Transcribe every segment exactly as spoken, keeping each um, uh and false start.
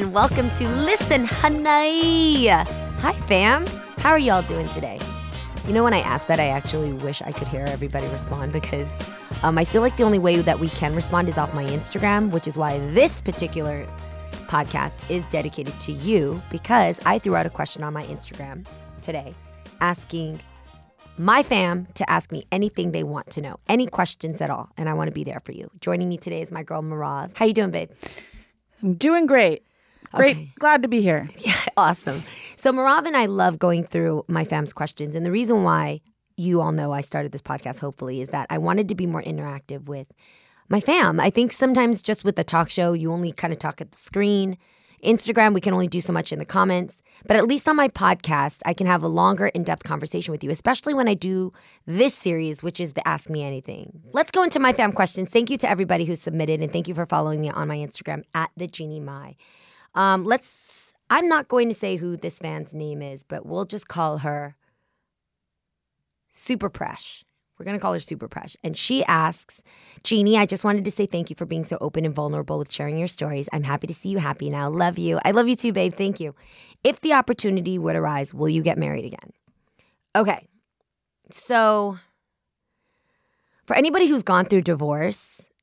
and welcome to Listen Honey. Hi, fam. How are y'all doing today? You know, when I ask that, I actually wish I could hear everybody respond because um, I feel like the only way that we can respond is off my Instagram, which is why this particular podcast is dedicated to you, because I threw out a question on my Instagram today asking my fam to ask me anything they want to know, any questions at all, and I want to be there for you. Joining me today is my girl, Marav. How you doing, babe? I'm doing great. Great. Okay. Glad to be here. Yeah, awesome. So Marav and I love going through my fam's questions, and the reason why you all know I started this podcast, hopefully, is that I wanted to be more interactive with my fam. I think sometimes just with the talk show, you only kind of talk at the screen. Instagram, we can only do so much in the comments. But at least on my podcast, I can have a longer, in-depth conversation with you, especially when I do this series, which is the Ask Me Anything. Let's go into my fam questions. Thank you to everybody who submitted, and thank you for following me on my Instagram, at the Jeannie Mai. Um, let's, I'm not going to say who this fan's name is, but we'll just call her Super Presh. We're going to call her Super Presh. And she asks, Jeannie, I just wanted to say thank you for being so open and vulnerable with sharing your stories. I'm happy to see you happy now. Love you. I love you too, babe. Thank you. If the opportunity would arise, will you get married again? Okay. So for anybody who's gone through divorce,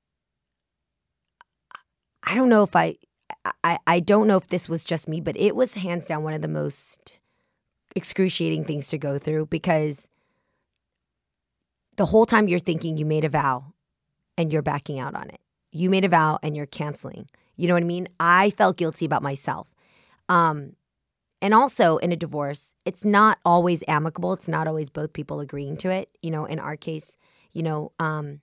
I don't know if I, I, I don't know if this was just me, but it was hands down one of the most excruciating things to go through, because the whole time you're thinking you made a vow and you're backing out on it. You made a vow and you're canceling. You know what I mean? I felt guilty about myself. Um, and also in a divorce, it's not always amicable. It's not always both people agreeing to it. You know, in our case, you know, um,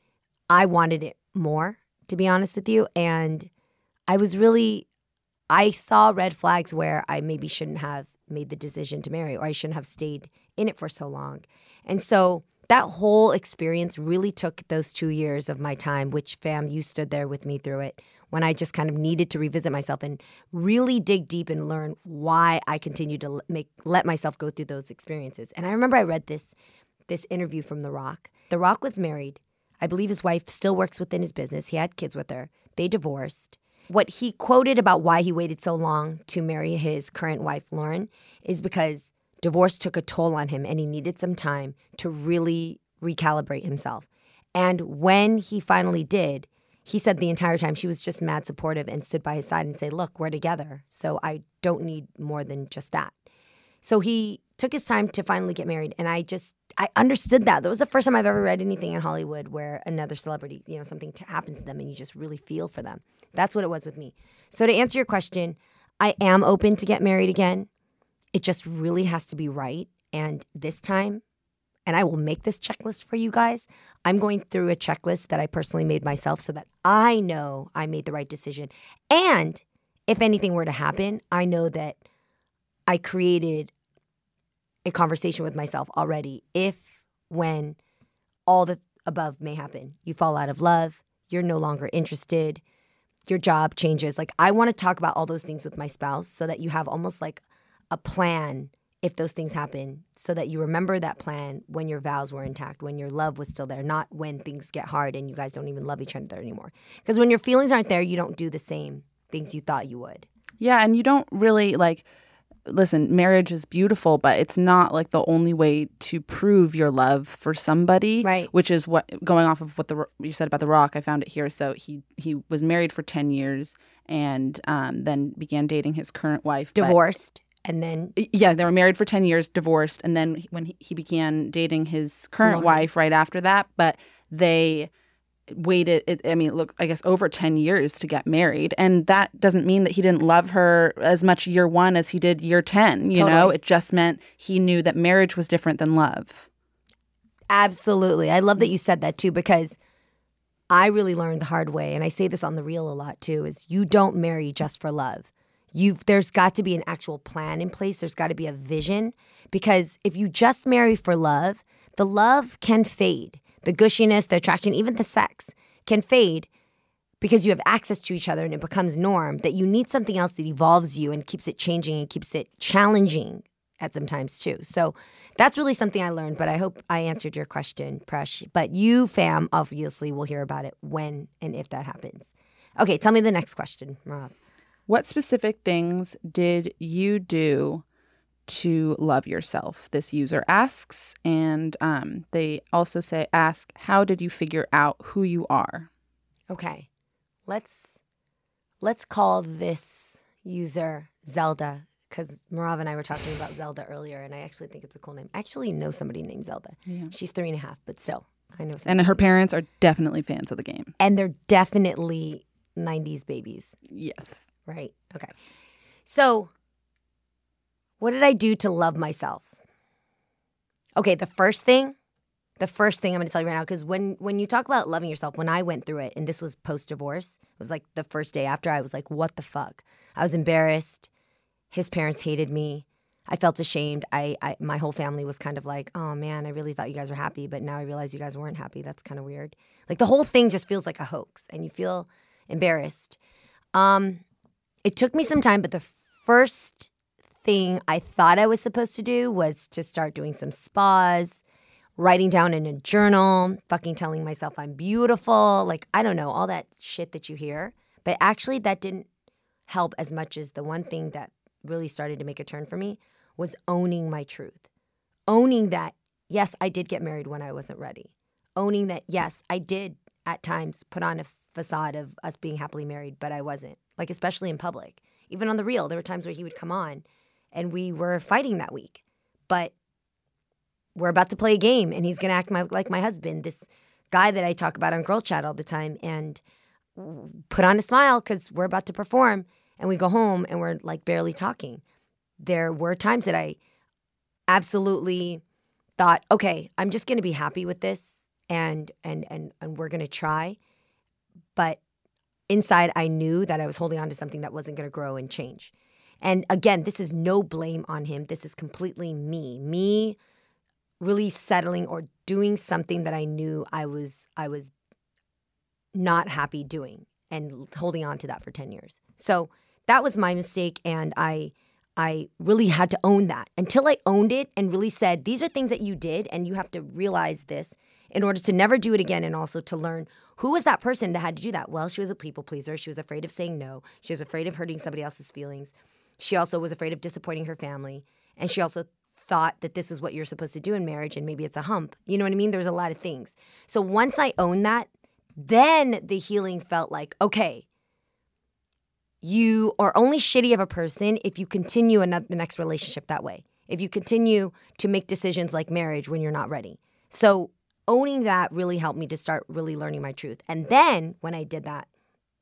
I wanted it more, to be honest with you. And I was really, I saw red flags where I maybe shouldn't have made the decision to marry, or I shouldn't have stayed in it for so long. And so that whole experience really took those two years of my time, which, fam, you stood there with me through it, when I just kind of needed to revisit myself and really dig deep and learn why I continued to make let myself go through those experiences. And I remember I read this this interview from The Rock. The Rock was married. I believe his wife still works within his business. He had kids with her. They divorced. What he quoted about why he waited so long to marry his current wife, Lauren, is because divorce took a toll on him and he needed some time to really recalibrate himself. And when he finally did, he said the entire time she was just mad supportive and stood by his side and said, look, we're together, so I don't need more than just that. So he took his time to finally get married, and I just, I understood that. That was the first time I've ever read anything in Hollywood where another celebrity, you know, something t- happens to them and you just really feel for them. That's what it was with me. So to answer your question, I am open to get married again. It just really has to be right. And this time, and I will make this checklist for you guys, I'm going through a checklist that I personally made myself so that I know I made the right decision. And if anything were to happen, I know that I created a conversation with myself already. If, when, all the above may happen. You fall out of love, you're no longer interested, your job changes. Like, I want to talk about all those things with my spouse so that you have almost like a plan if those things happen, so that you remember that plan when your vows were intact, when your love was still there, not when things get hard and you guys don't even love each other anymore. Because when your feelings aren't there, you don't do the same things you thought you would. Yeah, and you don't really, like, listen, marriage is beautiful, but it's not like the only way to prove your love for somebody, right? Which is what, going off of what the you said about The Rock, I found it here. So he he was married for ten years and um, then began dating his current wife. Divorced. And then, yeah, they were married for ten years, divorced. And then when he, he began dating his current Lauren. wife right after that, but they waited, it, I mean, look, I guess over ten years to get married. And that doesn't mean that he didn't love her as much year one as he did year ten, you Totally. know? It just meant he knew that marriage was different than love. Absolutely. I love that you said that too, because I really learned the hard way, and I say this on The Real a lot too, is you don't marry just for love. You've, there's got to be an actual plan in place. There's got to be a vision, because if you just marry for love, the love can fade. The gushiness, the attraction, even the sex can fade because you have access to each other and it becomes norm, that you need something else that evolves you and keeps it changing and keeps it challenging at some times too. So that's really something I learned, but I hope I answered your question, Presh. But you, fam, obviously will hear about it when and if that happens. Okay, tell me the next question, Rob. What specific things did you do to love yourself? This user asks, and um, they also say, ask, how did you figure out who you are? Okay, let's let's call this user Zelda, because Marav and I were talking about Zelda earlier, and I actually think it's a cool name. I actually know somebody named Zelda. Yeah. She's three and a half, but still, I know somebody. And her parents are definitely fans of the game. And they're definitely nineties babies. Yes. Right? Okay. So, what did I do to love myself? Okay, the first thing, the first thing I'm going to tell you right now, because when, when you talk about loving yourself, when I went through it, and this was post-divorce, it was like the first day after, I was like, what the fuck? I was embarrassed. His parents hated me. I felt ashamed. I, I my whole family was kind of like, oh man, I really thought you guys were happy, but now I realize you guys weren't happy. That's kind of weird. Like the whole thing just feels like a hoax, and you feel embarrassed. Um, it took me some time, but the first thing I thought I was supposed to do was to start doing some spas, writing down in a journal, fucking telling myself I'm beautiful. Like, I don't know, all that shit that you hear. But actually that didn't help as much as the one thing that really started to make a turn for me was owning my truth. Owning that, yes, I did get married when I wasn't ready. Owning that, yes, I did at times put on a facade of us being happily married, but I wasn't. Like, especially in public. Even on The Real, there were times where he would come on and we were fighting that week. But we're about to play a game and he's going to act my, like my husband, this guy that I talk about on Girl Chat all the time, and put on a smile because we're about to perform, and we go home and we're like barely talking. There were times that I absolutely thought, okay, I'm just going to be happy with this and and and and we're going to try. But inside I knew that I was holding on to something that wasn't going to grow and change. And again, this is no blame on him. This is completely me. Me really settling or doing something that I knew I was I was not happy doing and holding on to that for ten years. So that was my mistake, and I I really had to own that. Until I owned it and really said, these are things that you did and you have to realize this in order to never do it again, and also to learn who was that person that had to do that. Well, she was a people pleaser. She was afraid of saying no. She was afraid of hurting somebody else's feelings. She also was afraid of disappointing her family. And she also thought that this is what you're supposed to do in marriage, and maybe it's a hump. You know what I mean? There was a lot of things. So once I owned that, then the healing felt like, okay, you are only shitty of a person if you continue another, the next relationship that way. If you continue to make decisions like marriage when you're not ready. So owning that really helped me to start really learning my truth. And then when I did that,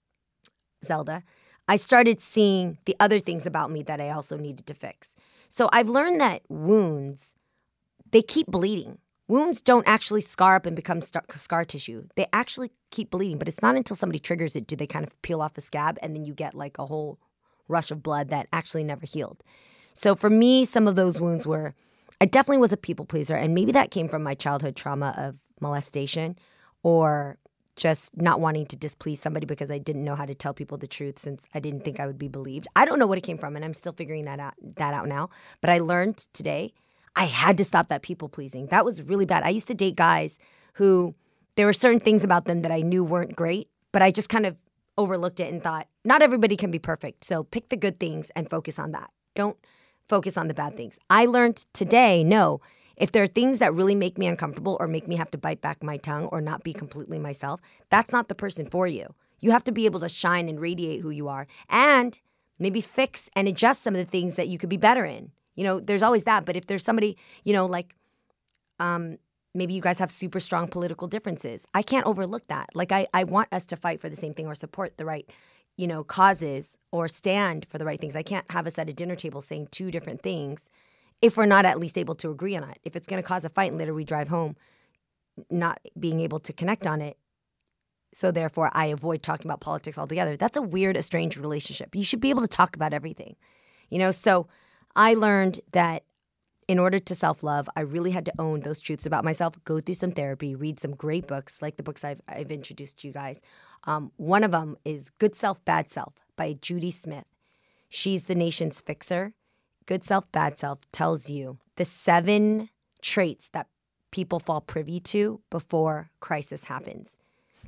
Zelda, I started seeing the other things about me that I also needed to fix. So I've learned that wounds, they keep bleeding. Wounds don't actually scar up and become scar, scar tissue. They actually keep bleeding, but it's not until somebody triggers it do they kind of peel off the scab, and then you get like a whole rush of blood that actually never healed. So for me, some of those wounds were, I definitely was a people pleaser, and maybe that came from my childhood trauma of molestation or just not wanting to displease somebody because I didn't know how to tell people the truth since I didn't think I would be believed. I don't know what it came from, and I'm still figuring that out, that out now. But I learned today I had to stop that people pleasing. That was really bad. I used to date guys who there were certain things about them that I knew weren't great, but I just kind of overlooked it and thought, not everybody can be perfect. So pick the good things and focus on that. Don't focus on the bad things. I learned today, no, if there are things that really make me uncomfortable or make me have to bite back my tongue or not be completely myself, that's not the person for you. You have to be able to shine and radiate who you are and maybe fix and adjust some of the things that you could be better in. You know, there's always that. But if there's somebody, you know, like um, maybe you guys have super strong political differences, I can't overlook that. Like I, I want us to fight for the same thing or support the right, you know, causes or stand for the right things. I can't have us at a dinner table saying two different things if we're not at least able to agree on it. If it's going to cause a fight and later we drive home not being able to connect on it, so therefore I avoid talking about politics altogether. That's a weird, estranged relationship. You should be able to talk about everything, you know, so I learned that in order to self-love, I really had to own those truths about myself, go through some therapy, read some great books, like the books I've, I've introduced to you guys. Um, one of them is Good Self, Bad Self by Judy Smith. She's the nation's fixer. Good Self, Bad Self tells you the seven traits that people fall privy to before crisis happens.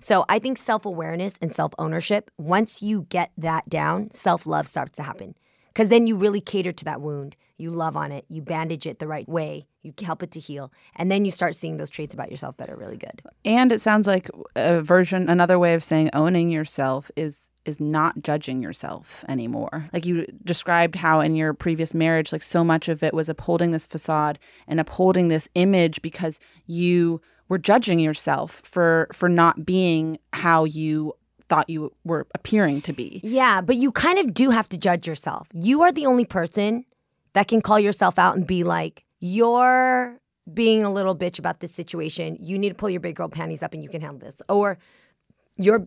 So I think self-awareness and self-ownership, once you get that down, self-love starts to happen. Because then you really cater to that wound. You love on it. You bandage it the right way. You help it to heal. And then you start seeing those traits about yourself that are really good. And it sounds like a version, another way of saying owning yourself is is not judging yourself anymore. Like you described how in your previous marriage, like so much of it was upholding this facade and upholding this image because you were judging yourself for for not being how you thought you were appearing to be. Yeah, but you kind of do have to judge yourself. You are the only person that can call yourself out and be like, you're being a little bitch about this situation. You need to pull your big girl panties up and you can handle this. Or you're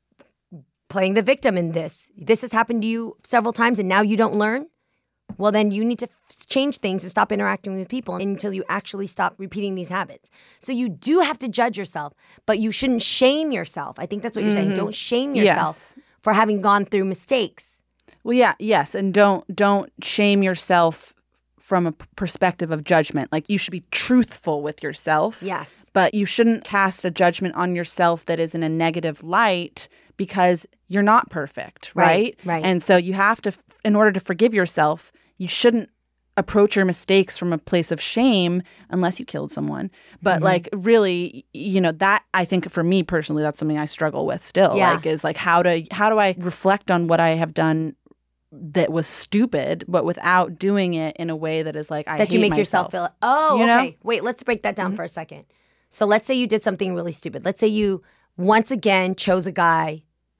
playing the victim in this. This has happened to you several times and now you don't learn. Well, then you need to f- change things and stop interacting with people until you actually stop repeating these habits. So you do have to judge yourself, but you shouldn't shame yourself. I think that's what you're Mm-hmm. saying. Don't shame yourself Yes. for having gone through mistakes. Well, yeah, yes, and don't don't shame yourself from a p- perspective of judgment. Like you should be truthful with yourself. Yes. But you shouldn't cast a judgment on yourself that is in a negative light because you're not perfect, right? Right, right. And so you have to, in order to forgive yourself, you shouldn't approach your mistakes from a place of shame unless you killed someone. But Mm-hmm. like really, you know, that I think for me personally, that's something I struggle with still. Yeah. Like is like how to how do I reflect on what I have done that was stupid, but without doing it in a way that is like I that you hate make yourself myself. feel. Oh, You know? okay. Wait, let's break that down for a second. So let's say you did something really stupid. Let's say you once again chose a guy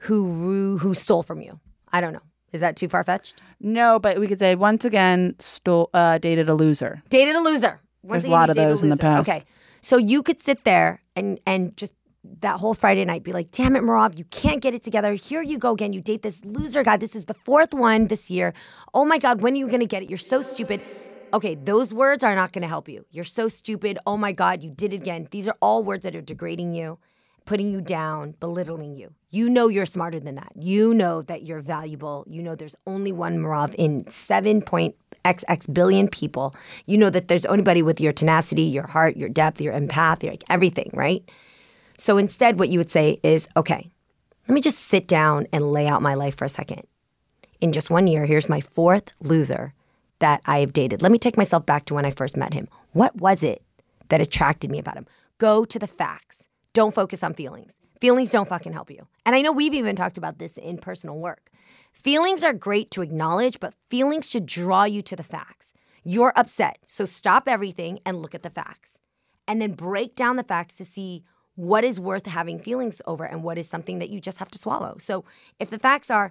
who who stole from you. I don't know. Is that too far-fetched? No, but we could say once again stole uh, dated a loser. Dated a loser. Once There's a again, lot you of dated a those in the loser. past. Okay. So you could sit there and and just that whole Friday night be like, damn it, Merav, you can't get it together. Here you go again. You date this loser guy. This is the fourth one this year. Oh my God, when are you going to get it? You're so stupid. Okay, those words are not going to help you. You're so stupid. Oh my God, you did it again. These are all words that are degrading you, putting you down, belittling you. You know you're smarter than that. You know that you're valuable. You know there's only one Merav in seven point X X billion people. You know that there's anybody with your tenacity, your heart, your depth, your empath, your everything, right? So instead, what you would say is, okay, let me just sit down and lay out my life for a second. In just one year, here's my fourth loser that I have dated. Let me take myself back to when I first met him. What was it that attracted me about him? Go to the facts. Don't focus on feelings. Feelings don't fucking help you. And I know we've even talked about this in personal work. Feelings are great to acknowledge, but feelings should draw you to the facts. You're upset, so stop everything and look at the facts. And then break down the facts to see what is worth having feelings over and what is something that you just have to swallow. So if the facts are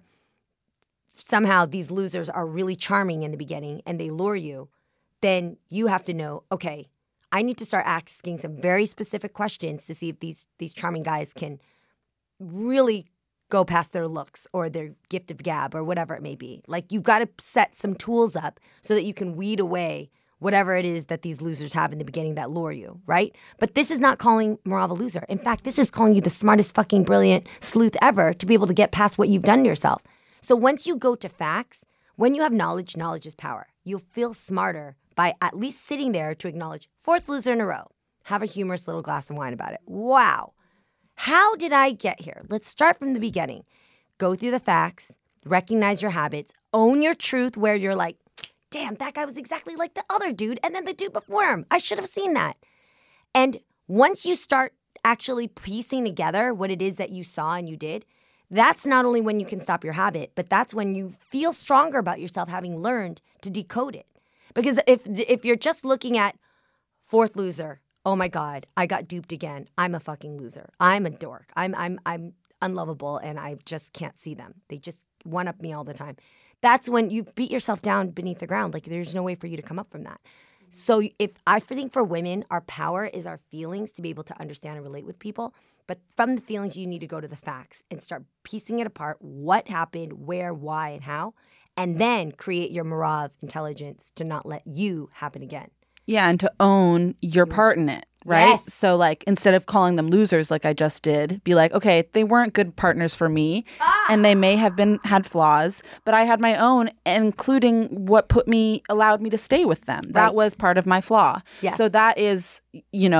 somehow these losers are really charming in the beginning and they lure you, then you have to know, okay, I need to start asking some very specific questions to see if these these charming guys can really go past their looks or their gift of gab or whatever it may be. Like you've got to set some tools up so that you can weed away whatever it is that these losers have in the beginning that lure you, right? But this is not calling Merav a loser. In fact, this is calling you the smartest fucking brilliant sleuth ever to be able to get past what you've done to yourself. So once you go to facts, when you have knowledge, knowledge is power. You'll feel smarter by at least sitting there to acknowledge fourth loser in a row. Have a humorous little glass of wine about it. Wow. How did I get here? Let's start from the beginning. Go through the facts, recognize your habits, own your truth where you're like, damn, that guy was exactly like the other dude and then the dude before him. I should have seen that. And once you start actually piecing together what it is that you saw and you did, that's not only when you can stop your habit, but that's when you feel stronger about yourself having learned to decode it. Because if if you're just looking at fourth loser, oh my God, I got duped again. I'm a fucking loser. I'm a dork. I'm I'm I'm unlovable and I just can't see them. They just one up me all the time. That's when you beat yourself down beneath the ground. Like there's no way for you to come up from that. So if I think for women, our power is our feelings to be able to understand and relate with people. But from the feelings, you need to go to the facts and start piecing it apart. What happened, where, why, and how. And then create your Merav intelligence to not let you happen again. Yeah, and to own your part in it, right? Yes. So like instead of calling them losers like I just did, be like, okay, they weren't good partners for me Ah! and they may have been had flaws, but I had my own, including what put me allowed me to stay with them. That Right. was part of my flaw. Yes. So that is, you know,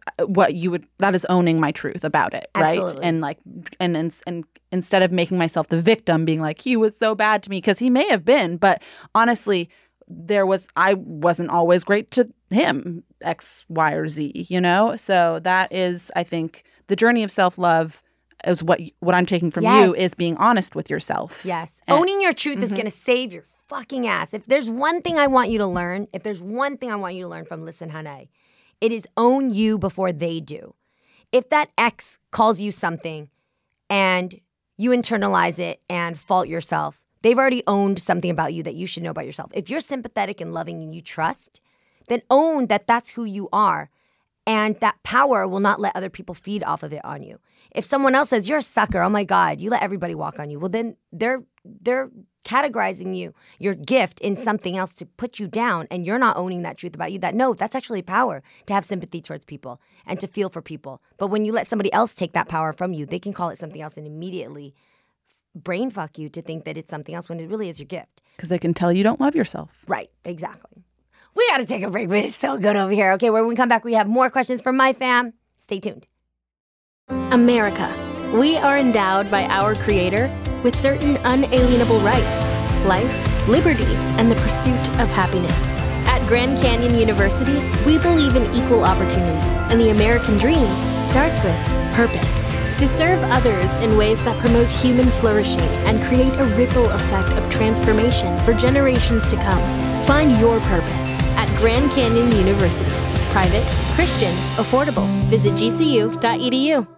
what you would, that is owning my truth about it, right? Absolutely. And like, and, and, and instead of making myself the victim, being like, he was so bad to me, because he may have been, but honestly, there was, I wasn't always great to him, X, Y, or Z, you know? So that is, I think, the journey of self-love is what what I'm taking from yes. you is being honest with yourself. Yes. And, owning your truth mm-hmm. is going to save your fucking ass. If there's one thing I want you to learn, if there's one thing I want you to learn from Listen Hannah, it is own you before they do. If that ex calls you something and you internalize it and fault yourself, they've already owned something about you that you should know about yourself. If you're sympathetic and loving and you trust, then own that that's who you are. And that power will not let other people feed off of it on you. If someone else says, you're a sucker, oh my God, you let everybody walk on you. Well, then they're they're categorizing you, your gift, in something else to put you down. And you're not owning that truth about you. That no, that's actually power to have sympathy towards people and to feel for people. But when you let somebody else take that power from you, they can call it something else and immediately brain fuck you to think that it's something else when it really is your gift. Because they can tell you don't love yourself. Right, exactly. We got to take a break, but it's so good over here. Okay, when we come back, we have more questions from my fam. Stay tuned. America. We are endowed by our Creator with certain unalienable rights: life, liberty, and the pursuit of happiness. At Grand Canyon University, we believe in equal opportunity, and the American dream starts with purpose. To serve others in ways that promote human flourishing and create a ripple effect of transformation for generations to come. Find your purpose at Grand Canyon University. Private, Christian, affordable. Visit G C U dot E D U.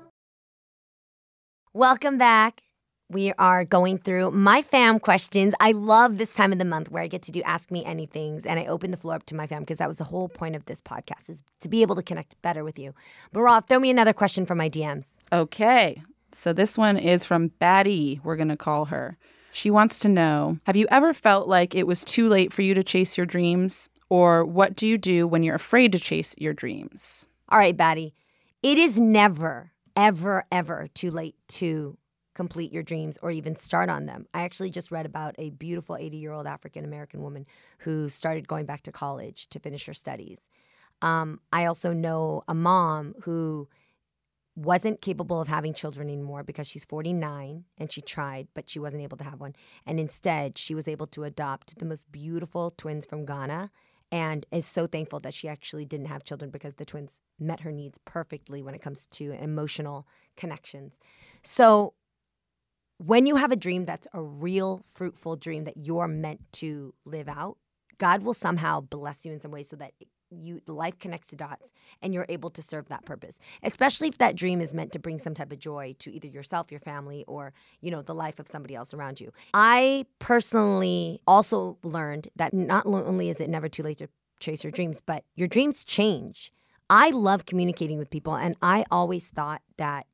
Welcome back. We are going through my fam questions. I love this time of the month where I get to do Ask Me Anythings, and I open the floor up to my fam because that was the whole point of this podcast, is to be able to connect better with you. But Roth, throw me another question from my D Ms. Okay. So this one is from Batty, we're going to call her. She wants to know, have you ever felt like it was too late for you to chase your dreams? Or what do you do when you're afraid to chase your dreams? All right, Batty. It is never, ever, ever too late to complete your dreams or even start on them. I actually just read about a beautiful eighty-year-old African-American woman who started going back to college to finish her studies. Um, I also know a mom who wasn't capable of having children anymore because she's forty-nine and she tried, but she wasn't able to have one. And instead, she was able to adopt the most beautiful twins from Ghana and is so thankful that she actually didn't have children because the twins met her needs perfectly when it comes to emotional connections. So when you have a dream that's a real fruitful dream that you're meant to live out, God will somehow bless you in some way so that you life connects the dots and you're able to serve that purpose, especially if that dream is meant to bring some type of joy to either yourself, your family, or, you know, the life of somebody else around you. I personally also learned that not only is it never too late to chase your dreams, but your dreams change. I love communicating with people, and I always thought that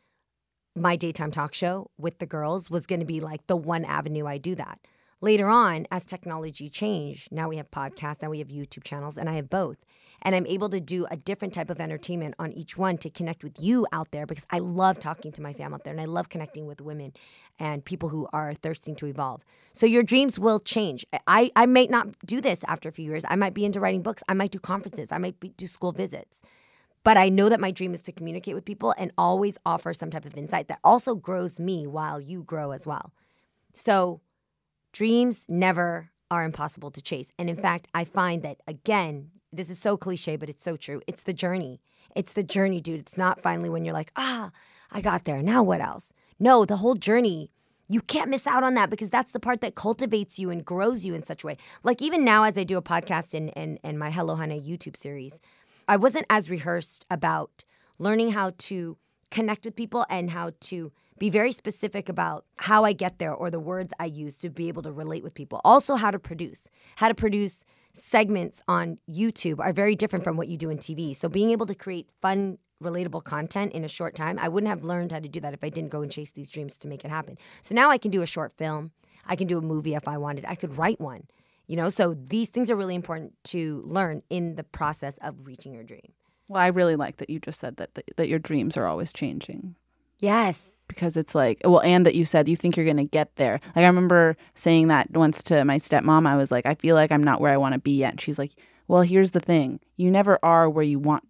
my daytime talk show with the girls was going to be like the one avenue I do that. Later on, as technology changed, now we have podcasts, now we have YouTube channels, and I have both. And I'm able to do a different type of entertainment on each one to connect with you out there because I love talking to my fam out there and I love connecting with women and people who are thirsting to evolve. So your dreams will change. I, I might not do this after a few years. I might be into writing books. I might do conferences. I might be, do school visits. But I know that my dream is to communicate with people and always offer some type of insight that also grows me while you grow as well. So dreams never are impossible to chase. And in fact, I find that, again, this is so cliche, but it's so true. It's the journey. It's the journey, dude. It's not finally when you're like, ah, I got there. Now what else? No, the whole journey, you can't miss out on that because that's the part that cultivates you and grows you in such a way. Like even now as I do a podcast and, and, and my Hello Hannah YouTube series, I wasn't as rehearsed about learning how to connect with people and how to be very specific about how I get there or the words I use to be able to relate with people. Also, how to produce. How to produce segments on YouTube are very different from what you do in T V. So being able to create fun, relatable content in a short time, I wouldn't have learned how to do that if I didn't go and chase these dreams to make it happen. So now I can do a short film. I can do a movie if I wanted. I could write one. You know, so these things are really important to learn in the process of reaching your dream. Well, I really like that you just said that that, that your dreams are always changing. Yes. Because it's like, well, and that you said you think you're going to get there. Like I remember saying that once to my stepmom. I was like, I feel like I'm not where I want to be yet. And she's like, well, here's the thing. You never are where you want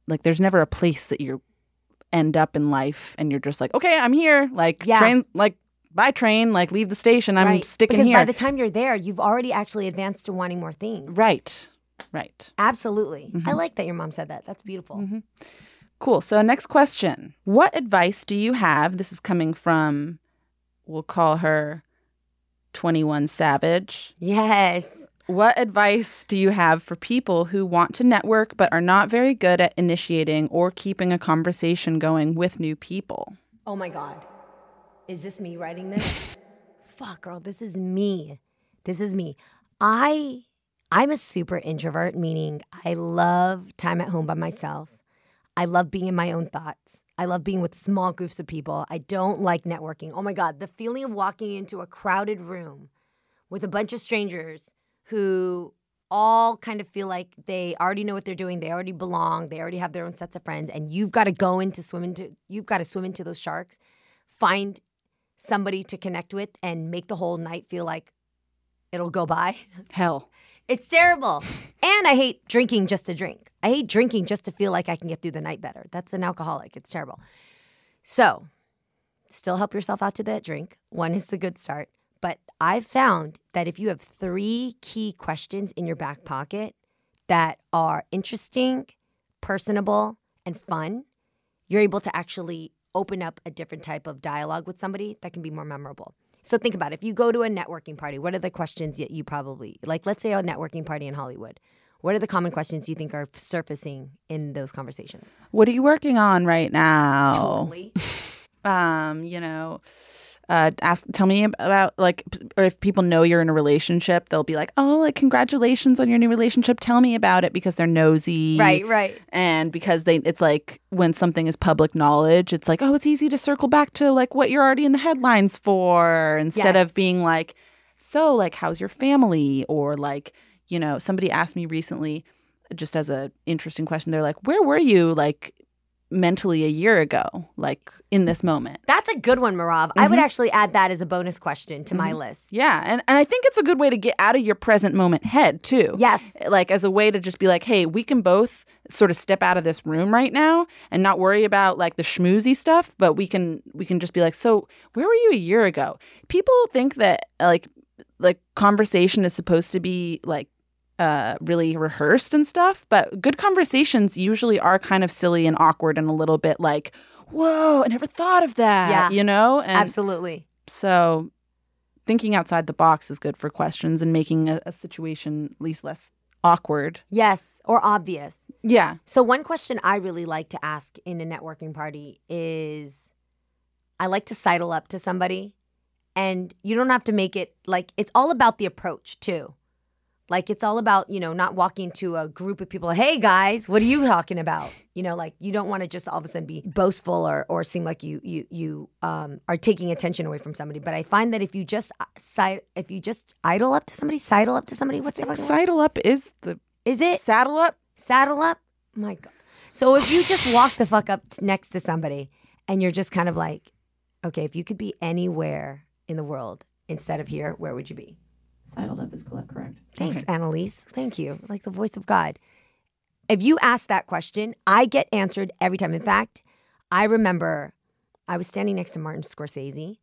like there's never a place that you end up in life and you're just like, okay, I'm here. Like Yeah. train, like by train, like leave the station. I'm Right. sticking because here. by the time you're there, you've already actually advanced to wanting more things. right. Right. Absolutely. Mm-hmm. I like that your mom said that. That's beautiful. Cool. So next question. What advice do you have? This is coming from, we'll call her twenty-one Savage. Yes. What advice do you have for people who want to network but are not very good at initiating or keeping a conversation going with new people? Oh my God. Is this me writing this? Fuck, girl, this is me. This is me. I, I'm a super introvert, meaning I love time at home by myself. I love being in my own thoughts. I love being with small groups of people. I don't like networking. Oh my God, the feeling of walking into a crowded room with a bunch of strangers who all kind of feel like they already know what they're doing. They already belong. They already have their own sets of friends. And you've got to go into swim into, you've got to swim into those sharks, find somebody to connect with and make the whole night feel like it'll go by. Hell. It's terrible. And I hate drinking just to drink. I hate drinking just to feel like I can get through the night better. That's an alcoholic. It's terrible. So still help yourself out to that drink. One is the good start. But I've found that if you have three key questions in your back pocket that are interesting, personable, and fun, you're able to actually open up a different type of dialogue with somebody that can be more memorable. So think about it. If you go to a networking party, what are the questions that you probably, like let's say a networking party in Hollywood, what are the common questions you think are surfacing in those conversations? What are you working on right now? Totally. Um, you know, uh, ask, tell me about like, or if people know you're in a relationship, they'll be like, oh, like congratulations on your new relationship. Tell me about it, because they're nosy. Right, right. And because they, it's like when something is public knowledge, it's like, oh, it's easy to circle back to like what you're already in the headlines for, instead Yes. of being like, so like, how's your family? Or like, you know, somebody asked me recently, just as a interesting question, they're like, where were you like mentally a year ago, like in this moment? That's a good one, Marav. I would actually add that as a bonus question to my list. Yeah. And, and I think it's a good way to get out of your present moment head too. Yes. Like as a way to just be like, hey, we can both sort of step out of this room right now and not worry about like the schmoozy stuff, but we can we can just be like, so where were you a year ago? People think that like like conversation is supposed to be like uh, really rehearsed and stuff, but good conversations usually are kind of silly and awkward and a little bit like, whoa, I never thought of that, Yeah. you know? And Absolutely. so thinking outside the box is good for questions and making a, a situation at least less awkward. Yes, or obvious. Yeah. So one question I really like to ask in a networking party is, I like to sidle up to somebody, and you don't have to make it like, it's all about the approach too. Like it's all about, you know, not walking to a group of people, hey guys, what are you talking about? You know, like you don't want to just all of a sudden be boastful or or seem like you you you um, are taking attention away from somebody. But I find that if you just side, if you just idle up to somebody, sidle up to somebody, what's the fucking word? Sidle up is the Is it saddle up. saddle up? My God. So if you just walk the fuck up t- next to somebody and you're just kind of like, okay, if you could be anywhere in the world instead of here, where would you be? Sidled up is correct. Thanks, Annalise. Thank you. Like the voice of God. If you ask that question, I get answered every time. In fact, I remember I was standing next to Martin Scorsese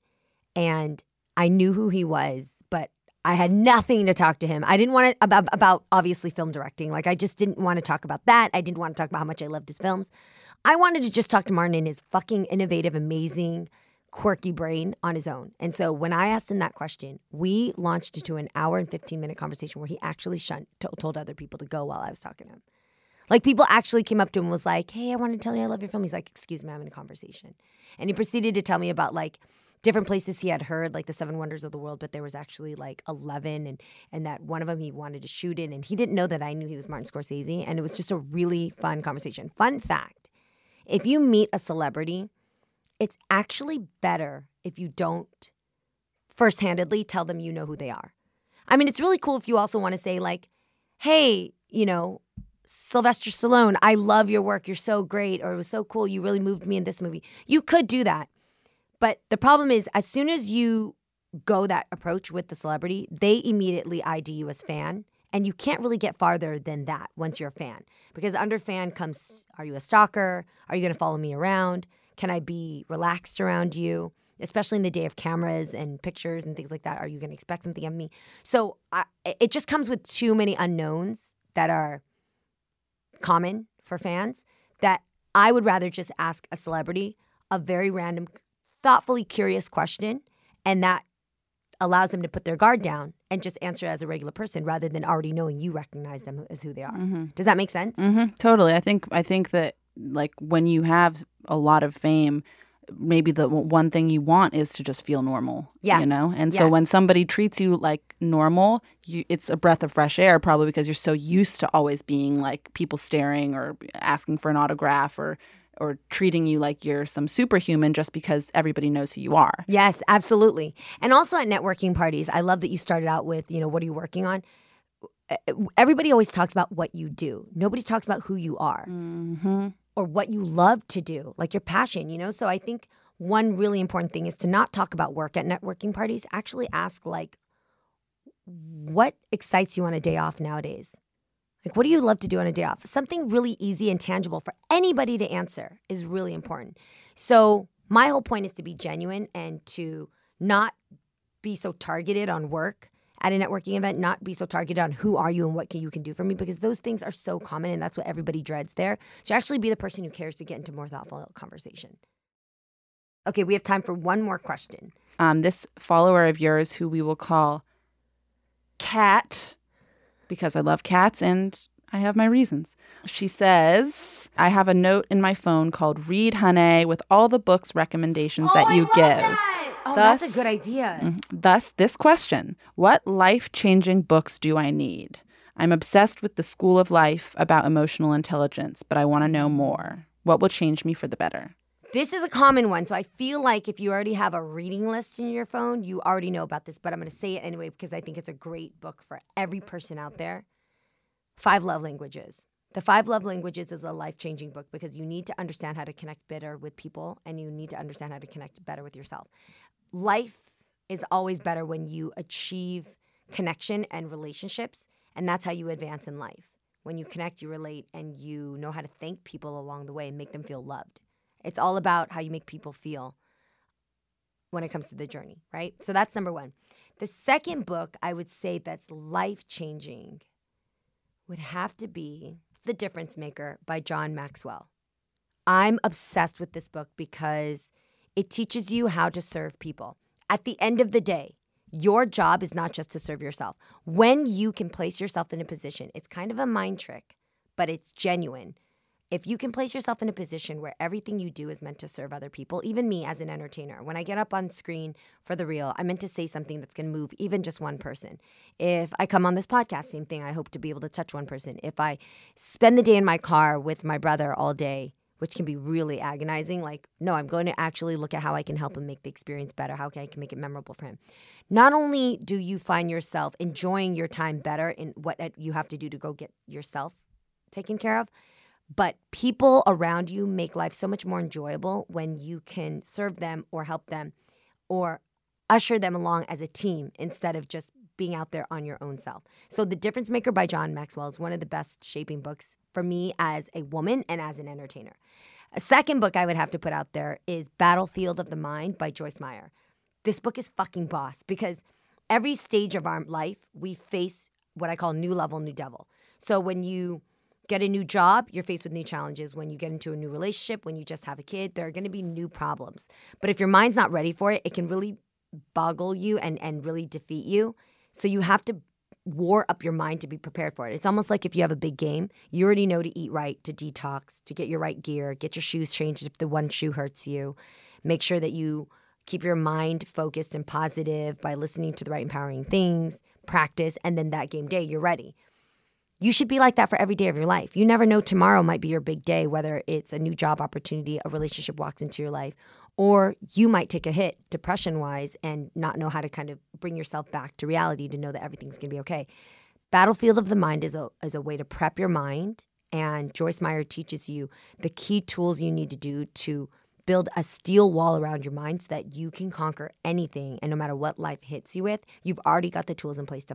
and I knew who he was, but I had nothing to talk to him. I didn't want to, about, about obviously film directing. Like I just didn't want to talk about that. I didn't want to talk about how much I loved his films. I wanted to just talk to Martin and his fucking innovative, amazing, quirky brain on his own. And so when I asked him that question, we launched into an hour and fifteen minute conversation where he actually shunned, to, told other people to go while I was talking to him. Like people actually came up to him and was like, hey, I want to tell you I love your film. He's like, excuse me, I'm in a conversation. And he proceeded to tell me about like different places he had heard, like the Seven Wonders of the World, but there was actually like eleven, and and that one of them he wanted to shoot in, and he didn't know that I knew he was Martin Scorsese, and it was just a really fun conversation. Fun fact, if you meet a celebrity, it's actually better if you don't first-handedly tell them you know who they are. I mean, it's really cool if you also want to say like, hey, you know, Sylvester Stallone, I love your work. You're so great. Or it was so cool. You really moved me in this movie. You could do that. But the problem is as soon as you go that approach with the celebrity, they immediately I D you as fan And you can't really get farther than that once you're a fan. Because under fan comes, are you a stalker? Are you going to follow me around? Can I be relaxed around you? Especially in the day of cameras and pictures and things like that. Are you going to expect something of me? So I, it just comes with too many unknowns that are common for fans that I would rather just ask a celebrity a very random, thoughtfully curious question, and that allows them to put their guard down and just answer as a regular person rather than already knowing you recognize them as who they are. Mm-hmm. Does that make sense? Mm-hmm. Totally. I think I think that like when you have a lot of fame, maybe the one thing you want is to just feel normal. Yes. You know? And Yes. so when somebody treats you like normal, you, it's a breath of fresh air probably because you're so used to always being like people staring or asking for an autograph or or treating you like you're some superhuman just because everybody knows who you are. Yes, absolutely. And also at networking parties, I love that you started out with, you know, what are you working on? Everybody always talks about what you do. Nobody talks about who you are Mm-hmm. or what you love to do, like your passion, you know? So I think one really important thing is to not talk about work at networking parties. Actually ask, like, what excites you on a day off nowadays? Like, what do you love to do on a day off? Something really easy and tangible for anybody to answer is really important. So my whole point is to be genuine and to not be so targeted on work at a networking event, not be so targeted on who are you and what can you can do for me, because those things are so common and that's what everybody dreads there. So actually be the person who cares to get into more thoughtful conversation. Okay, we have time for one more question. Um, this follower of yours, who we will call Cat, because I love cats and I have my reasons. She says, I have a note in my phone called Read Honey with all the books recommendations Oh, that I you love give. that! Oh, Thus- that's a good idea. Thus, this question, what life-changing books do I need? I'm obsessed with the School of Life about emotional intelligence, but I want to know more. What will change me for the better? This is a common one, so I feel like if you already have a reading list in your phone, you already know about this, but I'm going to say it anyway because I think it's a great book for every person out there. Five Love Languages. The Five Love Languages is a life-changing book because you need to understand how to connect better with people and you need to understand how to connect better with yourself. Life is always better when you achieve connection and relationships, and that's how you advance in life. When you connect, you relate, and you know how to thank people along the way and make them feel loved. It's all about how you make people feel when it comes to the journey, right? So that's number one. The second book I would say that's life-changing would have to be The Difference Maker by John Maxwell. I'm obsessed with this book because it teaches you how to serve people. At the end of the day, your job is not just to serve yourself. When you can place yourself in a position, it's kind of a mind trick, but it's genuine. If you can place yourself in a position where everything you do is meant to serve other people, even me as an entertainer, when I get up on screen for the reel, I'm meant to say something that's going to move even just one person. If I come on this podcast, same thing. I hope to be able to touch one person. If I spend the day in my car with my brother all day, which can be really agonizing, like, no, I'm going to actually look at how I can help him make the experience better, how can I can make it memorable for him. Not only do you find yourself enjoying your time better in what you have to do to go get yourself taken care of, but people around you make life so much more enjoyable when you can serve them or help them or usher them along as a team instead of just being out there on your own self. So The Difference Maker by John Maxwell is one of the best shaping books for me as a woman and as an entertainer. A second book I would have to put out there is Battlefield of the Mind by Joyce Meyer. This book is fucking boss because every stage of our life, we face what I call new level, new devil. So when you get a new job, you're faced with new challenges. When you get into a new relationship, when you just have a kid, there are going to be new problems. But if your mind's not ready for it, it can really boggle you and, and really defeat you. So you have to war up your mind to be prepared for it. It's almost like if you have a big game, you already know to eat right, to detox, to get your right gear, get your shoes changed if the one shoe hurts you. Make sure that you keep your mind focused and positive by listening to the right empowering things, practice, and then that game day, you're ready. You should be like that for every day of your life. You never know, tomorrow might be your big day, whether it's a new job opportunity, a relationship walks into your life, or you might take a hit depression-wise and not know how to kind of bring yourself back to reality to know that everything's going to be okay. Battlefield of the Mind is a, is a way to prep your mind, and Joyce Meyer teaches you the key tools you need to do to build a steel wall around your mind so that you can conquer anything, and no matter what life hits you with, you've already got the tools in place to fight it.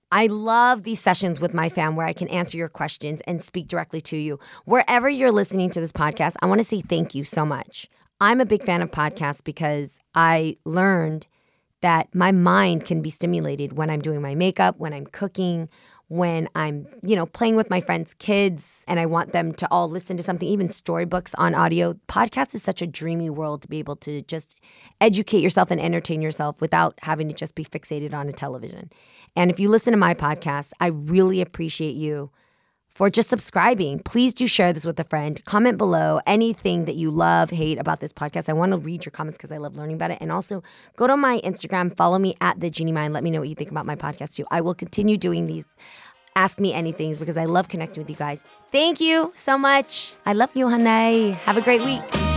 I love these sessions with my fam where I can answer your questions and speak directly to you. Wherever you're listening to this podcast, I want to say thank you so much. I'm a big fan of podcasts because I learned that my mind can be stimulated when I'm doing my makeup, when I'm cooking, when I'm, you know, playing with my friends' kids and I want them to all listen to something, even storybooks on audio. Podcast is such a dreamy world to be able to just educate yourself and entertain yourself without having to just be fixated on a television. And if you listen to my podcast, I really appreciate you for just subscribing. Please do share this with a friend. Comment below anything that you love, hate about this podcast. I want to read your comments because I love learning about it. And also go to my Instagram, follow me at The Jeannie Mind. Let me know what you think about my podcast too. I will continue doing these Ask Me Anythings because I love connecting with you guys. Thank you so much. I love you, honey. Have a great week.